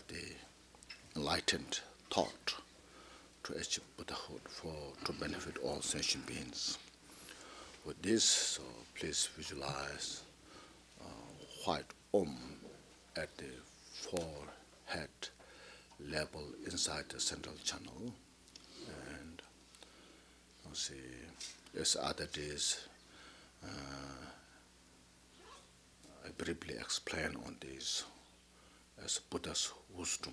the enlightened thought to achieve Buddhahood to benefit all sentient beings. With this, so please visualize white Om at the forehead level inside the central channel. And you see, as other days, I briefly explain on this as Buddha's wisdom,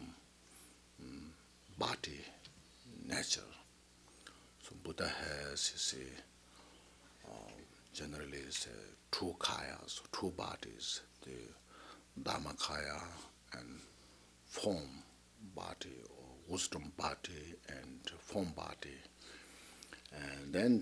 body, nature. So Buddha has, you see, generally two kayas, two bodies, the Dhammakaya and form body, or wisdom body and form body. And then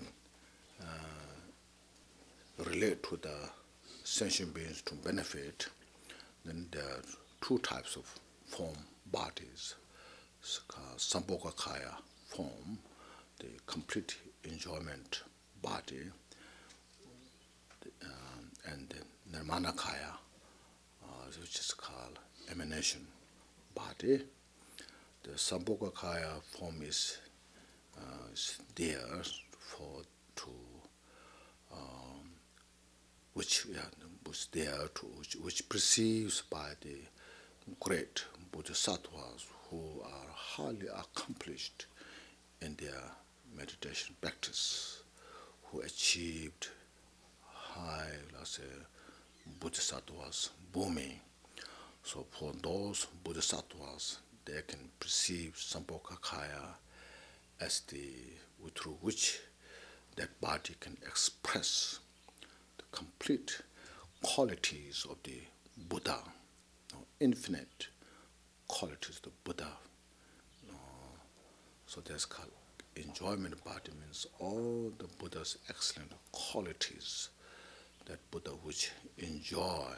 relate to the sentient beings to benefit. Then there are two types of form bodies. It's called Sambhogakaya form, the complete enjoyment body, and the Nirmanakaya, which is called emanation body. The Sambhogakaya form is there which perceives by the great bodhisattvas who are highly accomplished in their meditation practice, who achieved high, let's say, bodhisattvas booming. So for those bodhisattvas, they can perceive Sambhogakaya as through which that body can express the complete qualities of the Buddha, infinite qualities of the Buddha. So that's called enjoyment body, means all the Buddha's excellent qualities, that Buddha which enjoy,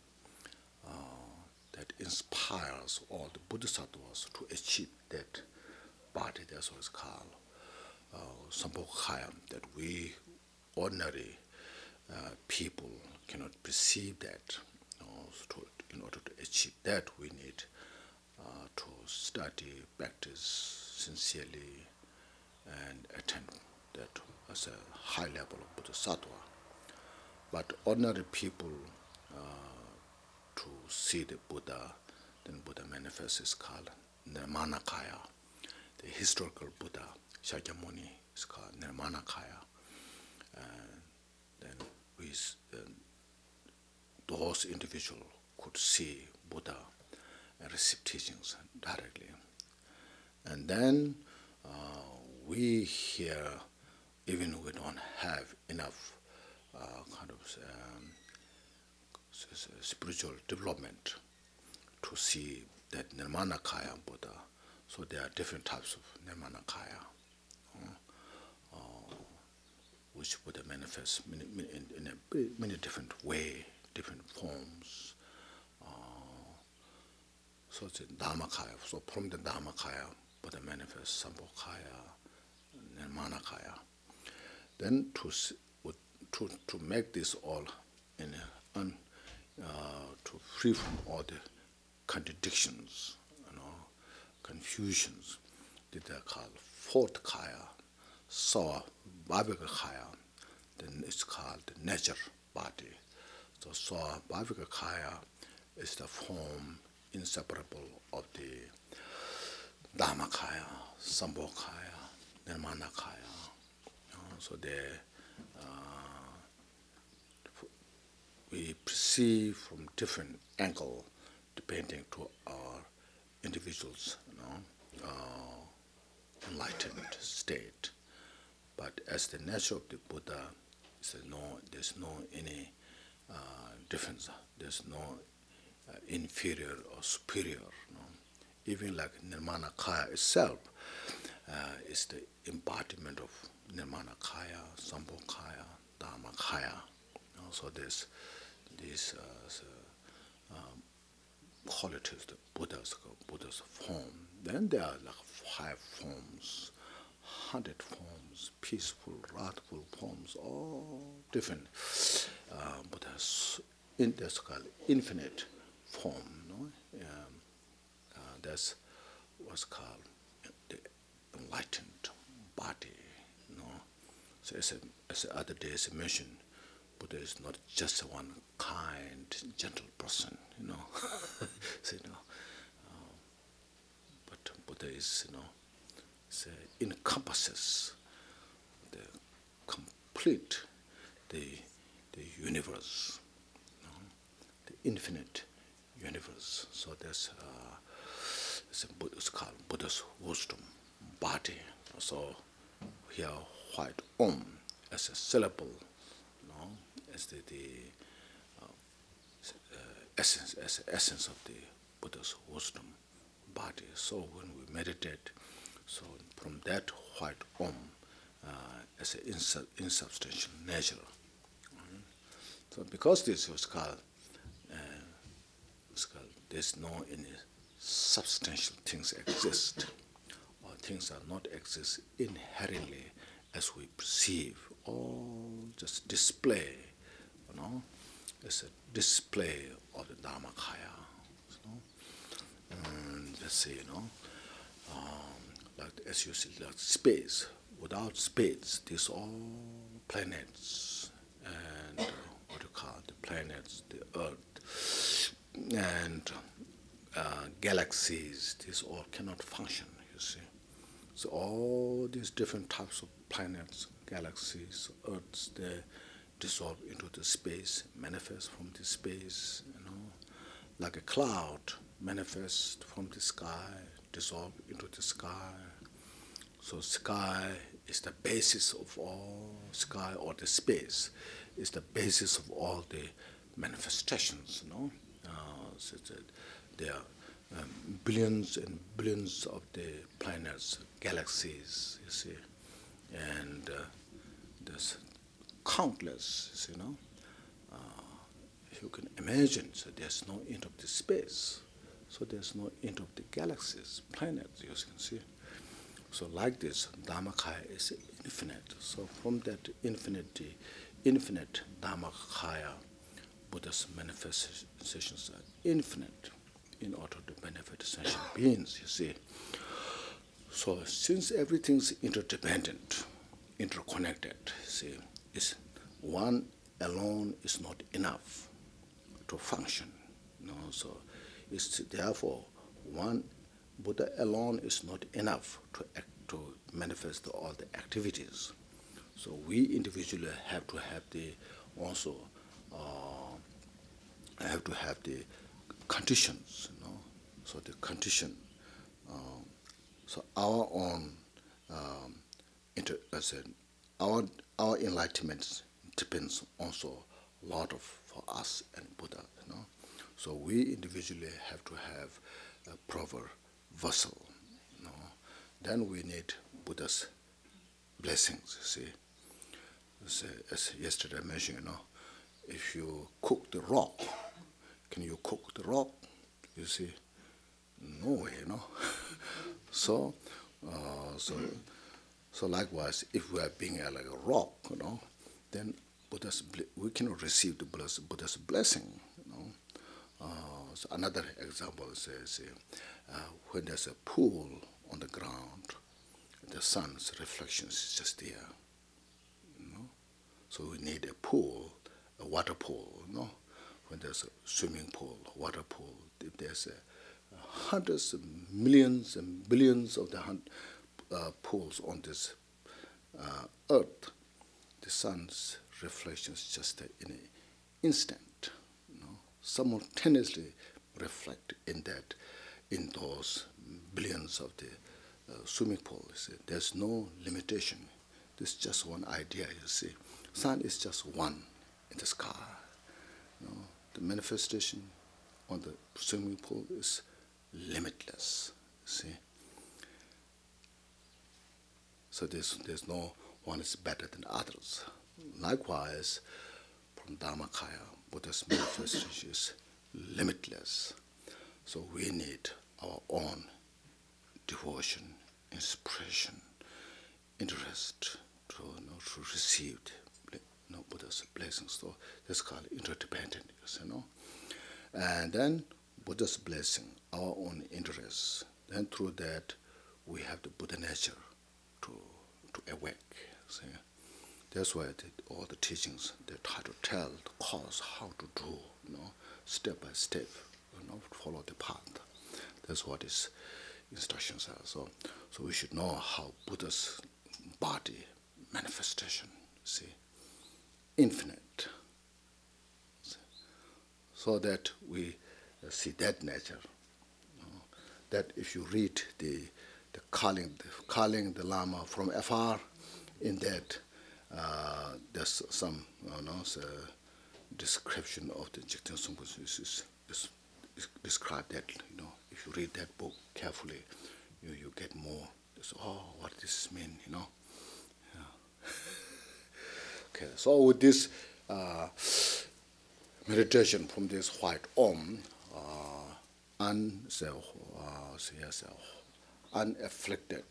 that inspires all the bodhisattvas to achieve that body. That's what it's called Sambhogakaya, that we ordinary people cannot perceive that. In order to achieve that, we need to study, practice sincerely, and attain that as a high level of bodhisattva. But ordinary people, to see the Buddha, then Buddha manifests, is called Nirmanakaya. The historical Buddha, Shakyamuni, is called Nirmanakaya. Then those individuals could see Buddha and receive teachings directly. And then we here, even we don't have enough kind of spiritual development to see that Nirmanakaya Buddha. So there are different types of Nirmanakaya, which Buddha manifests in many different ways, different forms. So it's Dhammakaya. So from the Dhammakaya, Buddha manifests Sambhogakaya, Nirmanakaya. Then to make this all to free from all the contradictions, confusions, that are called fourth kaya, Svabhavika-kaya, then it's called the nature body. So Svabhavika-kaya is the form inseparable of the Dhammakaya, Sambhogakaya, Nirmanakaya. So we perceive from different angle depending to our individuals, enlightened state. But as the nature of the Buddha, there's no any difference. There's no inferior or superior. Even like Nirmanakaya itself is the embodiment of Nirmanakaya, Sambhogakaya, Dhammakaya. So there's these qualities, the Buddha's form. Then there are like 5 forms, 100 forms, peaceful, wrathful forms, all different. Buddha's infinite form, that's what's called the enlightened body. So as the other days mentioned, Buddha is not just one kind, gentle person, so, but Buddha is, encompasses the complete, the universe, the infinite universe. So that's it's called Buddha's wisdom body. So here, white Om as a syllable, as the essence, as the essence of the Buddha's wisdom body. So when we meditate, so from that white Om as an insubstantial nature. So because this was called, there's no any substantial things exist, or things are not exist inherently as we perceive, all just display, it's a display of the Dharmakaya. And let's say, like as you see, like space. Without space, these all planets and what you call the planets, the Earth, and galaxies. These all cannot function. You see, so all these different types of planets, galaxies, Earths, they dissolve into the space, manifest from the space. Like a cloud manifest from the sky, dissolve into the sky. So sky is the basis of all, sky or the space is the basis of all the manifestations, so that there are billions and billions of the planets, galaxies, you see, and there's countless, if you can imagine, so there's no end of the space, so there's no end of the galaxies, planets, you can see. So like this, Dharmakaya is infinite. So from that infinite Dharmakaya, Buddha's manifestations are infinite in order to benefit sentient beings, you see. So since everything's interdependent, interconnected, see, one alone is not enough to function. So it's therefore one Buddha alone is not enough to manifest all the activities. So we individually have to have the also have to have the conditions. So the condition. So our own our enlightenment depends also a lot of for us and Buddha. So we individually have to have a proper vessel. Then we need Buddha's blessings. You see, as yesterday I mentioned, if you cook the rock, can you cook the rock? You see, no way, So, so likewise, if we are being like a rock, then we cannot receive the Buddha's blessing. So another example says, when there's a pool on the ground, the sun's reflection is just there. So we need a pool, a water pool. When there's a swimming pool, water pool, if there's hundreds of millions and billions of the pools on this earth, the sun's reflection is just in an instant. Simultaneously reflect in those billions of the swimming pools. There's no limitation. There's just one idea, you see. Sun is just one in the sky. The manifestation on the swimming pool is limitless, see. So there's no one is better than others. Likewise, from Dharmakaya, Buddha's manifestation is limitless. So we need our own devotion, inspiration, interest to receive Buddha's blessings. So that's called interdependent, And then Buddha's blessing our own interests. Then through that, we have the Buddha nature to awake. See? That's why all the teachings, they try to tell the cause how to do, step by step, follow the path. That's what his instructions are. So we should know how Buddha's body manifestation, see, infinite. See? So that we see that nature. That if you read the calling the Lama from afar, in that there's some description of the Jigten Sumpo is describe that. If you read that book carefully, you get more. What does this mean? Yeah. Okay. So with this meditation from this white Om, unafflicted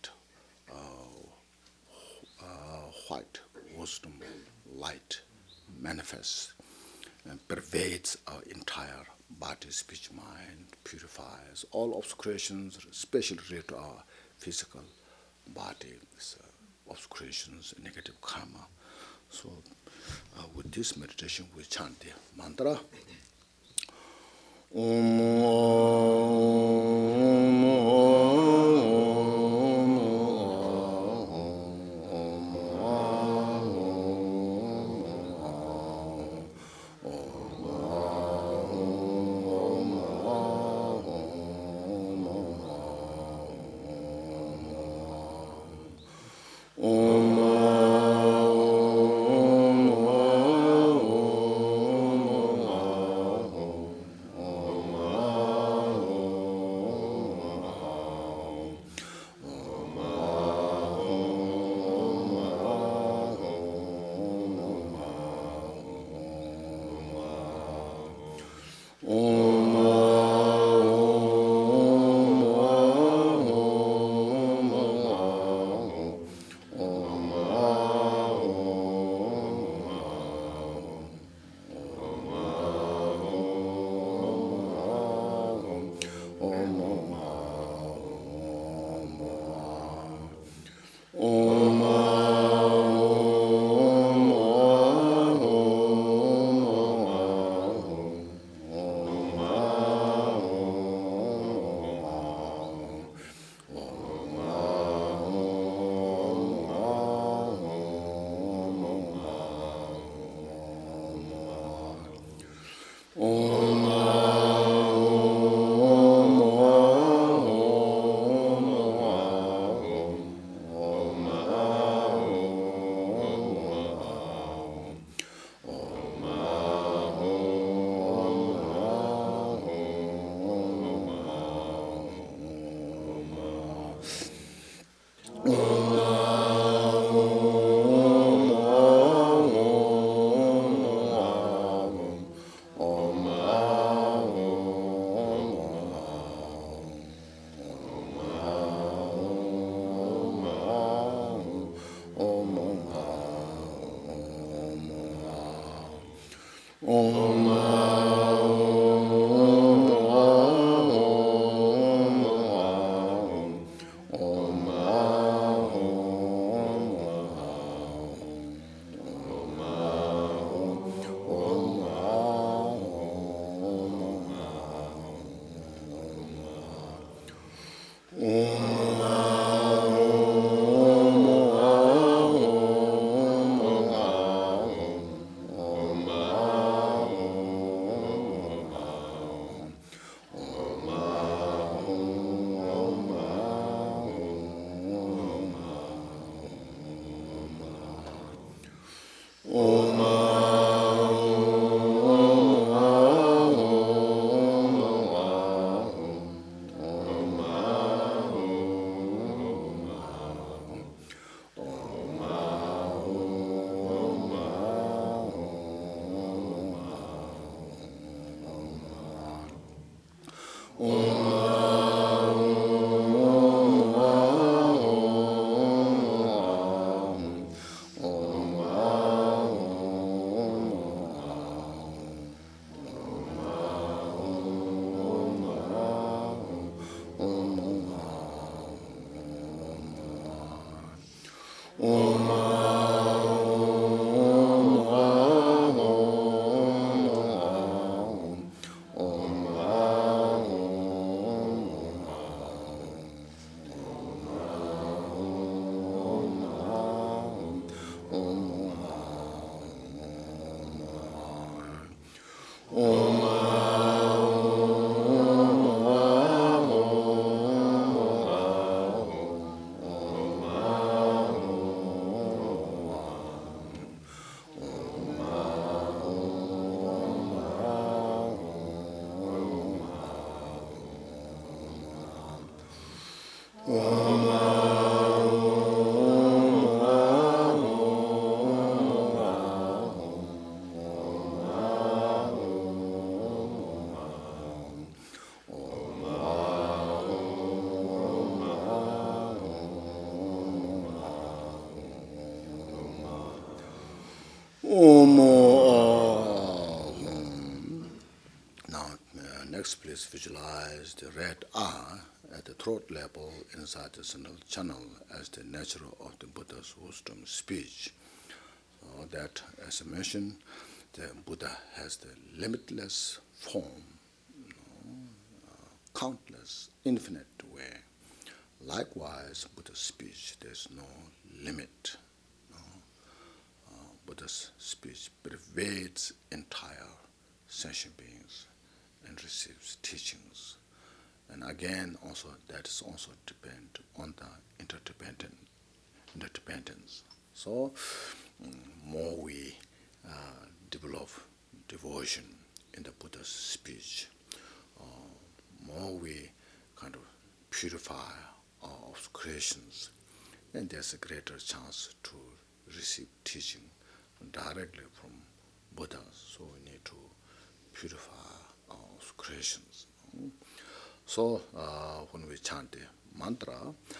white wisdom light manifests and pervades our entire body, speech, mind, purifies all obscurations, especially related to our physical body, obscurations, negative karma. So with this meditation we chant the mantra. Now, next, please visualize the red R at the throat level inside the central channel as the nature of the Buddha's wisdom speech. So that, as I mentioned, the Buddha has the limitless form, countless, infinite way. Likewise, Buddha's speech, there's no limit. Buddha's speech pervades entire sentient beings and receives teachings. And again, also that is also depend on the interdependence. So, more we develop devotion in the Buddha's speech, more we kind of purify our obscurations, and there's a greater chance to receive teaching directly from Buddha. So we need to purify our obscurations. So when we chant the mantra,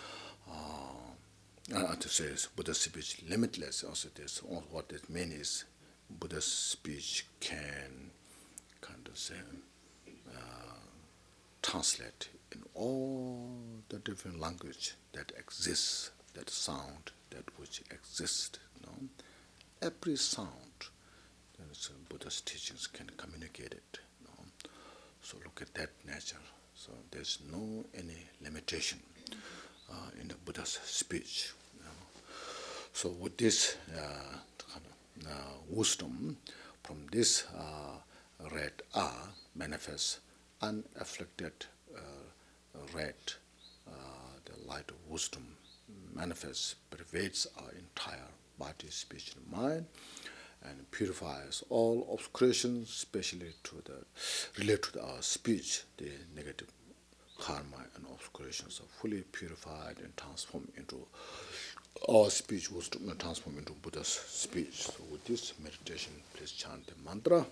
to say Buddha's speech limitless, also this, what it means is Buddha's speech can kind of say translate in all the different language that exists, that sound that which exists. Every sound that Buddha's teachings can communicate it. So look at that nature. So there's no any limitation in the Buddha's speech. So with this wisdom, from this red R manifests unafflicted red, the light of wisdom manifests, pervades our entire body, speech, and mind, and purifies all obscurations, especially related to our speech. The negative karma and obscurations are fully purified and transformed into our speech, wisdom, and transformed into Buddha's speech. So with this meditation, please chant the mantra.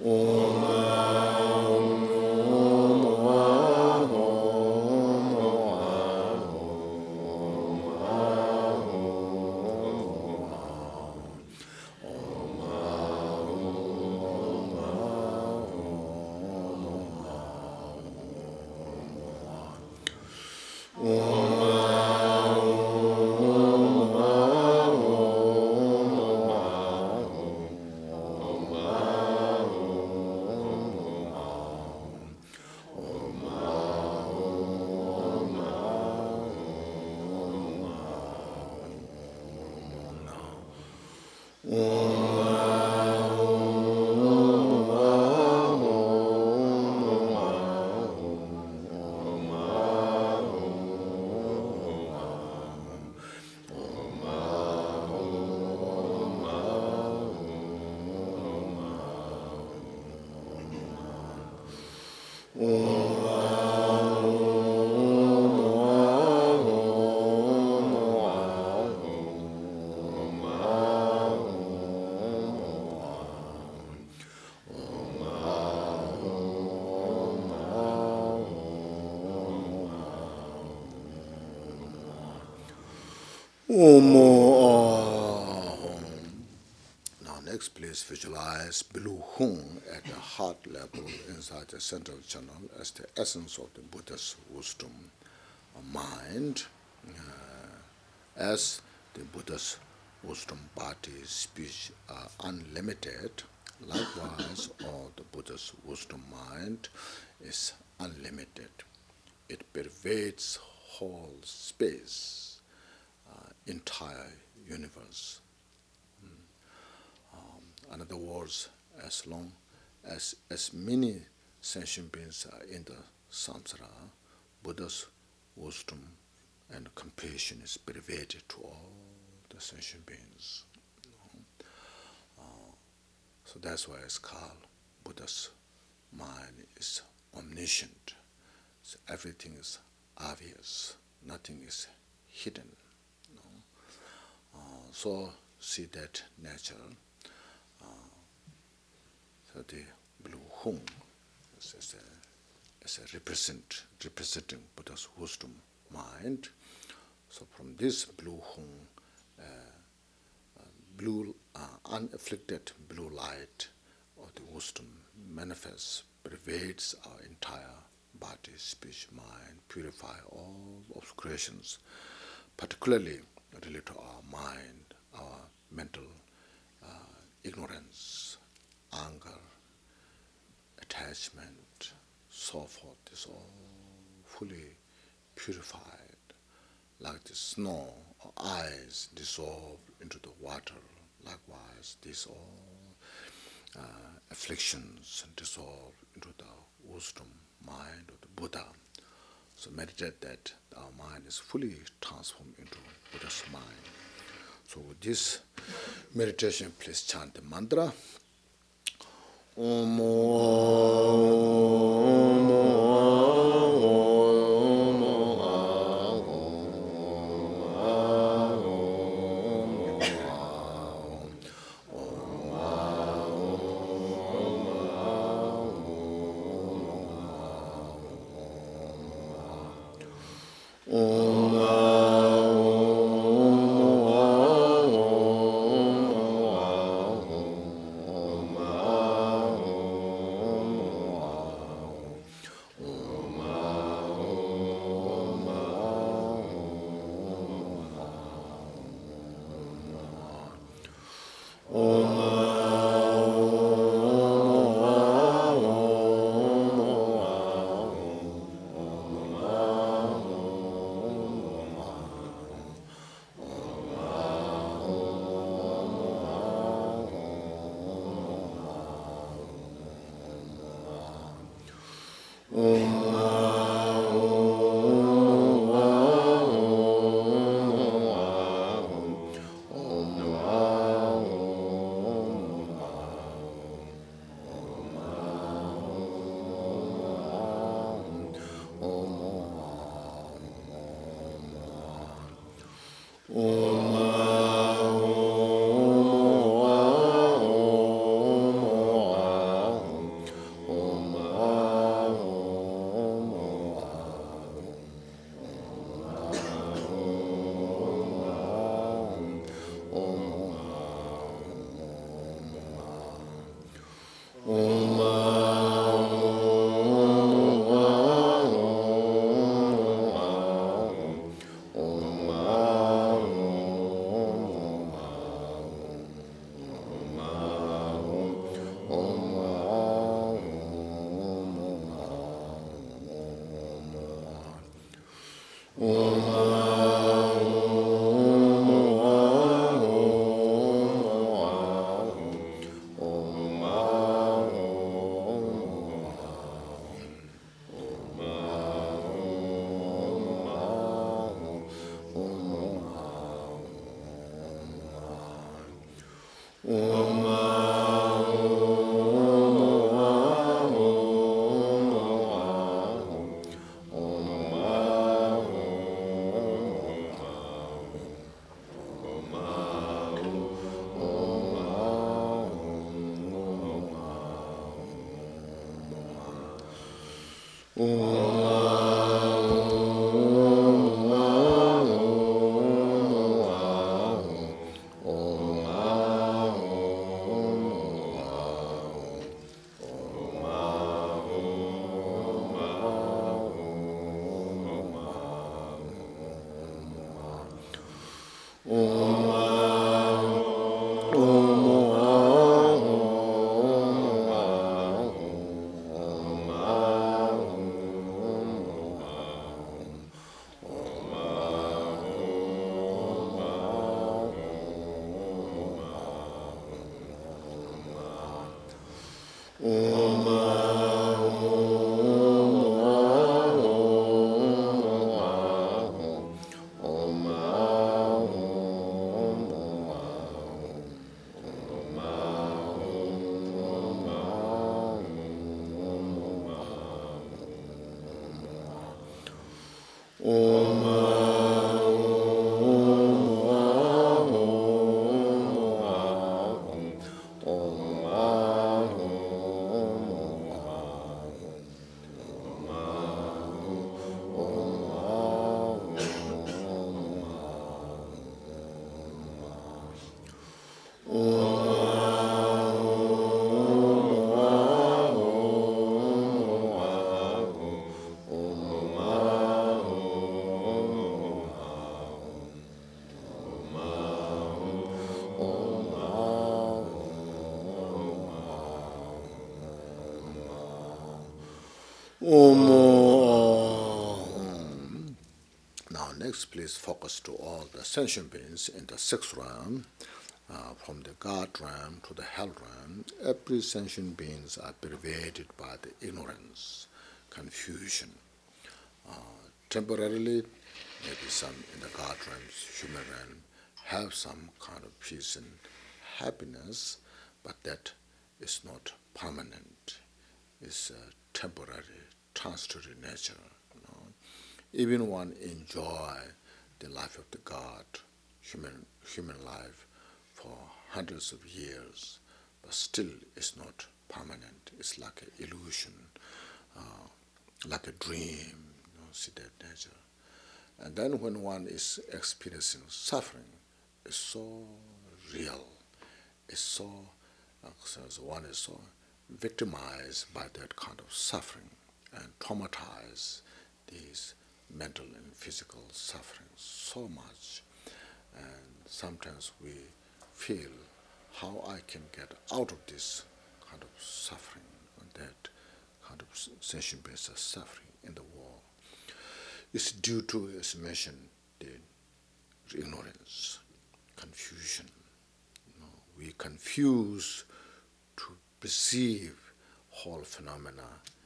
Now next, please visualize Blue Hung at the heart level inside the central channel as the essence of the Buddha's wisdom mind, as the Buddha's wisdom body, speech are unlimited. Likewise, all the Buddha's wisdom mind is unlimited. It pervades whole space, entire universe. In other words, as long as many sentient beings are in the samsara, Buddha's wisdom and compassion is pervaded to all the sentient beings. So that's why it's called Buddha's mind is omniscient. So everything is obvious, nothing is hidden. So see that nature. So the Blue Hung is a representing Buddha's wisdom mind. So from this Blue Hung, unafflicted blue light of the wisdom manifests, pervades our entire body, speech, mind, purify all obscurations, particularly related to our mind, our mental ignorance, anger, attachment, so forth, is all fully purified, like the snow or ice dissolve into the water. Likewise, these all afflictions dissolve into the wisdom mind of the Buddha. So meditate that our mind is fully transformed into Buddha's mind. So with this meditation, please chant the mantra. Now next, please focus to all the sentient beings in the sixth realm, from the God realm to the hell realm. Every sentient beings are pervaded by the ignorance, confusion. Temporarily, maybe some in the God realm, human realm, have some kind of peace and happiness, but that is not permanent. It's a temporary, transitory nature. Even one enjoy the life of the God, human life, for hundreds of years, but still it's not permanent. It's like an illusion, like a dream. See that nature. And then when one is experiencing suffering, it's so real. It's so one is so victimized by that kind of suffering and traumatized these mental and physical suffering so much, and sometimes we feel how I can get out of this kind of suffering, and that kind of sensation-based suffering in the world. It's due to, as mentioned, the ignorance, confusion. We confuse to perceive whole phenomena,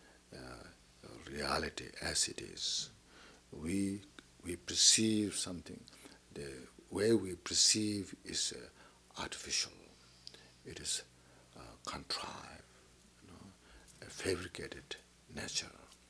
reality as it is. We perceive something. The way we perceive is artificial. It is contrived, a fabricated nature.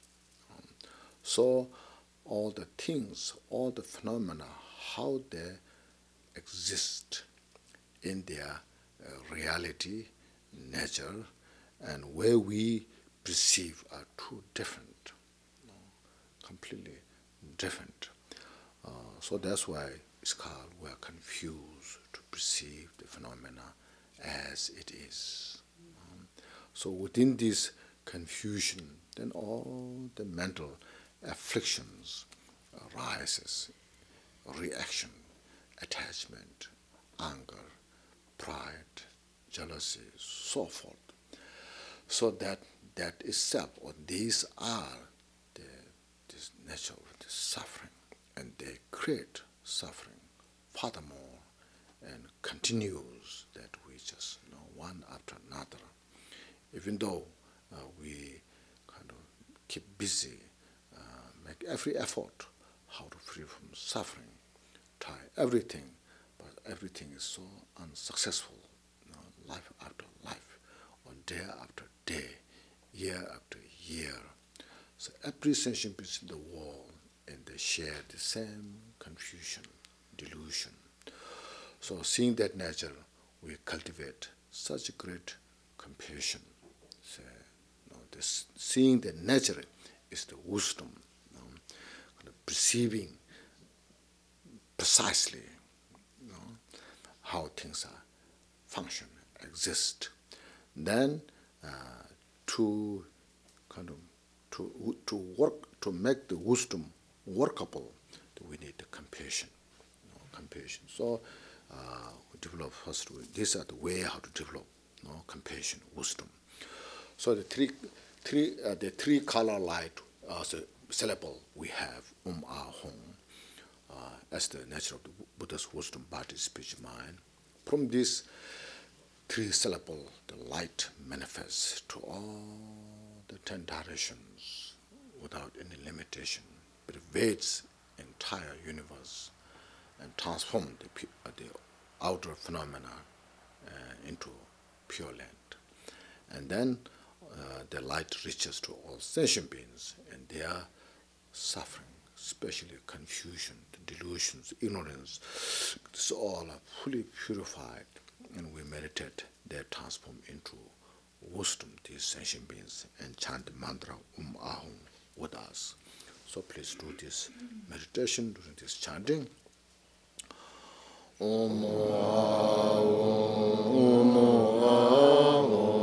So all the things, all the phenomena, how they exist in their reality, nature, and where we perceive are too different, completely different. So that's why it's called we are confused to perceive the phenomena as it is. So within this confusion, then all the mental afflictions arises, reaction, attachment, anger, pride, jealousy, so forth. So that itself, or these are this nature of the suffering, and they create suffering furthermore, and continues that we just one after another. Even though we kind of keep busy, make every effort how to free from suffering, try everything, but everything is so unsuccessful. life after life, or day after day, year after year. So every sentient being in the world, and they share the same confusion, delusion. So seeing that nature, we cultivate such great compassion. So, seeing that nature is the wisdom, kind of perceiving precisely how things are function, exist. Then to kind of to work to make the wisdom workable, we need the compassion. Compassion. So we develop first. These are the way how to develop compassion, wisdom. So the three color light syllable we have ahong as the nature of the Buddha's wisdom, body, speech, mind. From this three syllable, the light manifests to all the 10 directions without any limitation, pervades entire universe and transforms the outer phenomena into pure land. And then the light reaches to all sentient beings, and their suffering, especially confusion, delusions, ignorance, this all are fully purified, and we meditate, they transform into wisdom, these sentient beings, and chant the mantra ahung with us. So please do this meditation during this chanting. Om Ahung, Om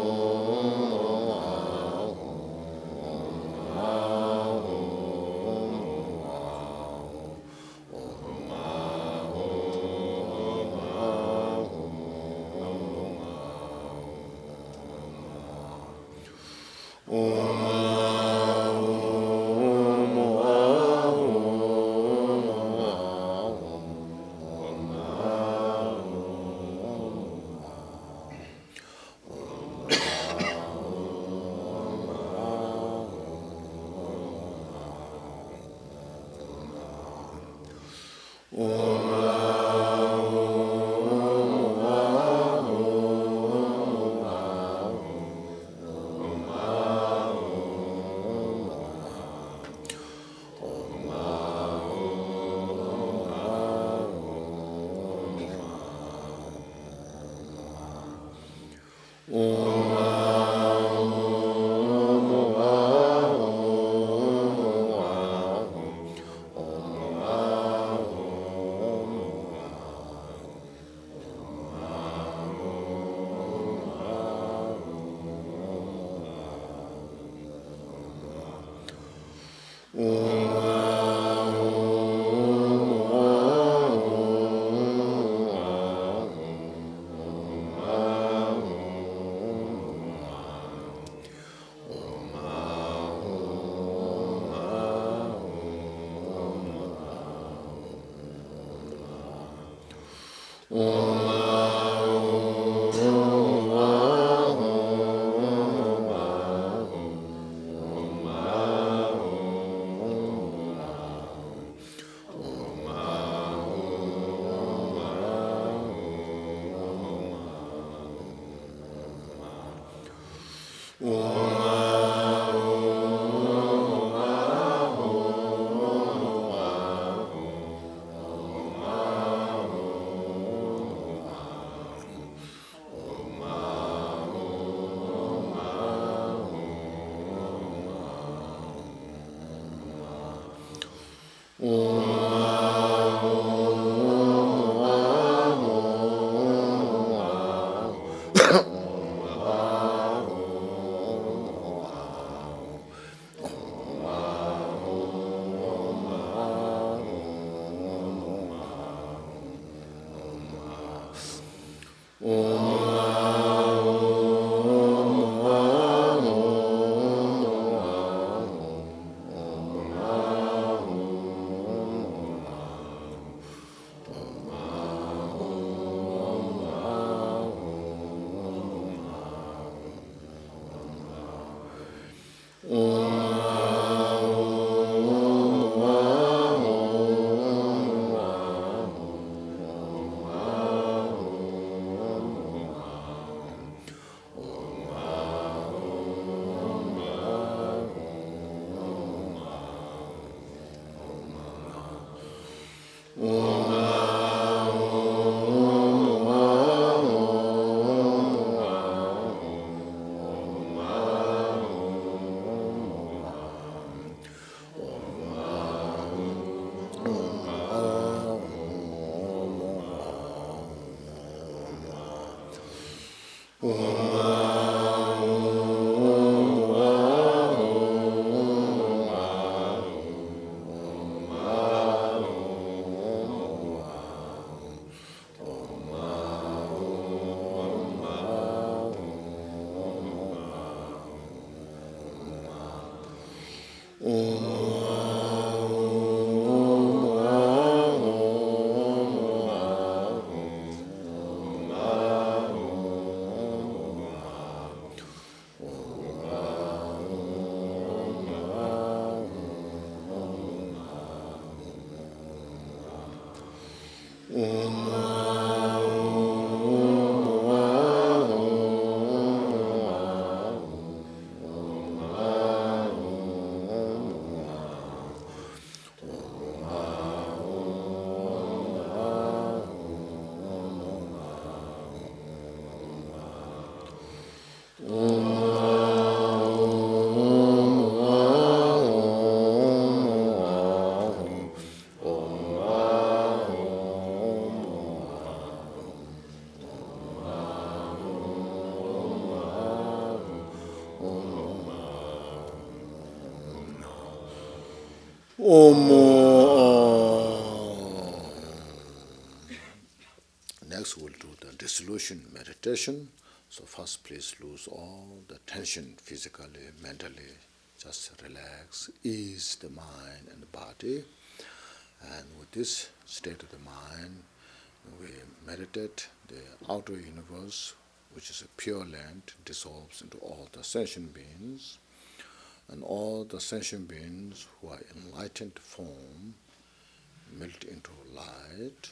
Next, we'll do the dissolution meditation. So first, please lose all the tension physically, mentally. Just relax, ease the mind and the body. And with this state of the mind, we meditate the outer universe, which is a pure land, dissolves into all the sentient beings. And all the sentient beings who are enlightened form melt into light.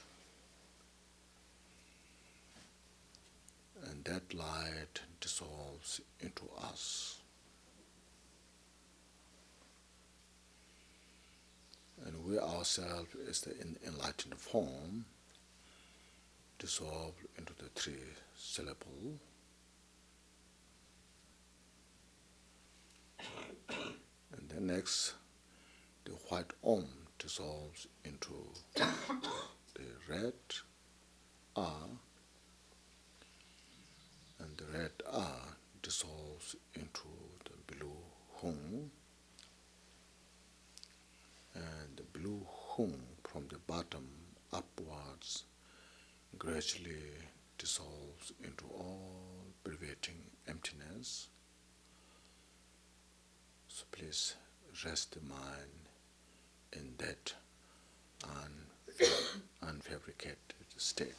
And that light dissolves into us. And we ourselves, as the enlightened form, dissolve into the three syllable. And then next, the white Om dissolves into the red R, and the red R dissolves into the blue Hum, and the blue Hum from the bottom upwards gradually dissolves into all pervading emptiness. So please rest the mind in that unfabricated state.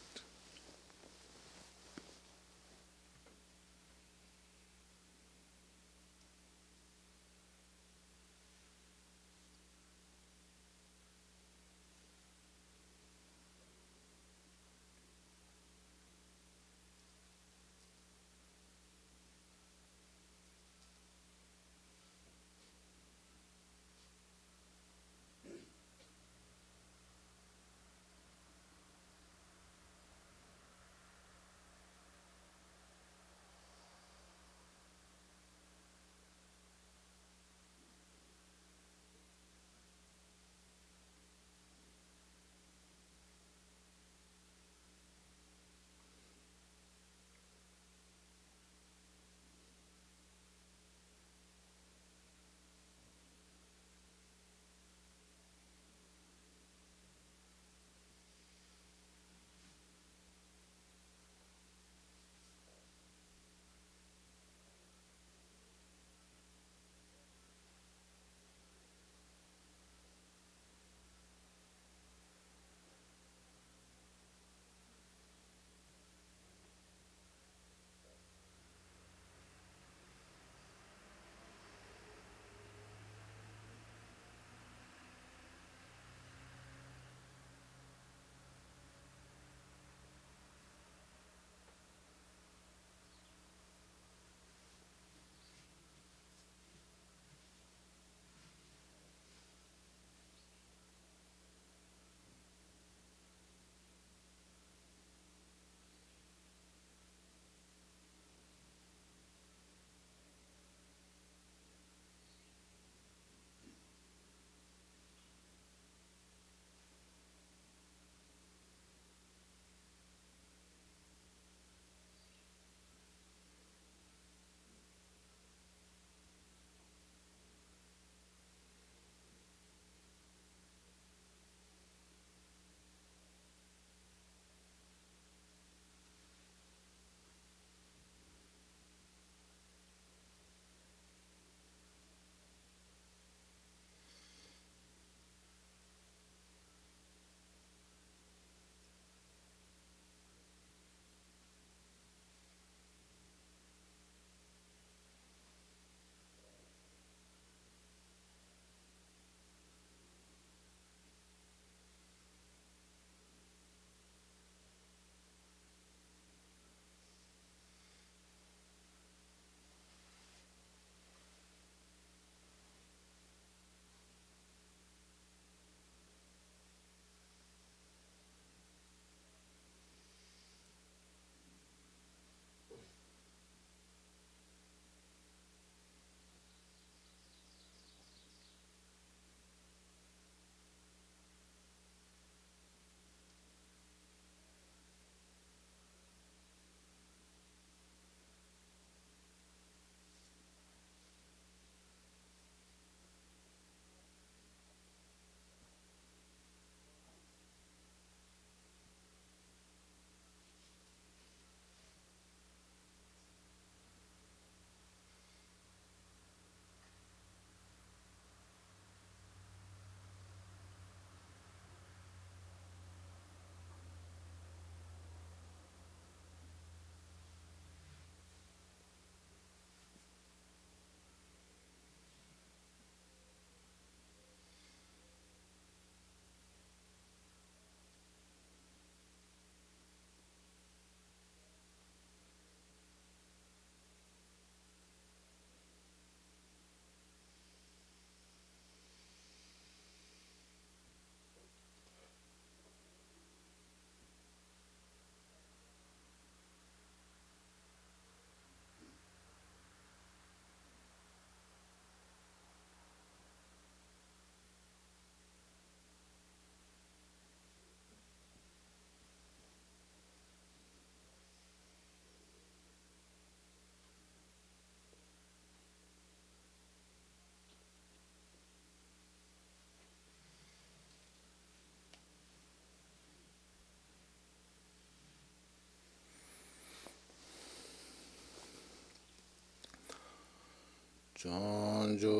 Chanjo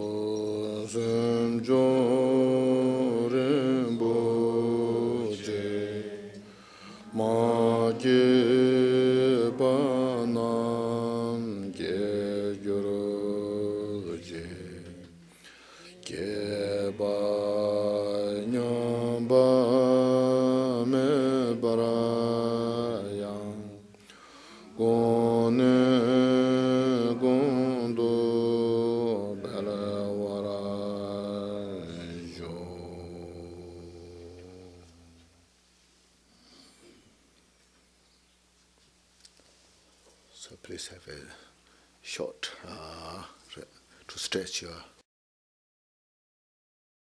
Semjo Rinpoche Maje Banam Ge Gyoroje Geba Nyamba Me Barayang Gone Gondo Belavarajo. So please have a short to stretch your